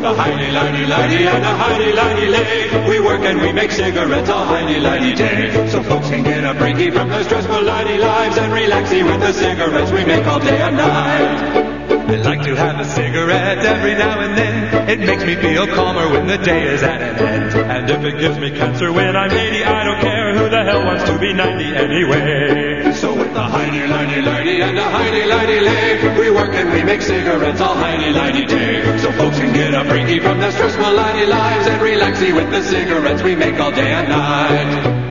the hiney-liney-liney and the hiney-liney-lay. We work and we make cigarettes all hiney-liney-day. So folks can get a breaky from their stressful liney lives and relaxy with the cigarettes we make all day and night. I like to have a cigarette every now and then. It makes me feel calmer when the day is at an end. And if it gives me cancer when I'm 80, I don't care. Who the hell wants to be 90 anyway? So with the hiney-liney-liney and the hiney-liney-lay, we work and we make cigarettes all hiney-liney-day. So folks can get a breaky from their stressful liney lives and relaxy with the cigarettes we make all day and night.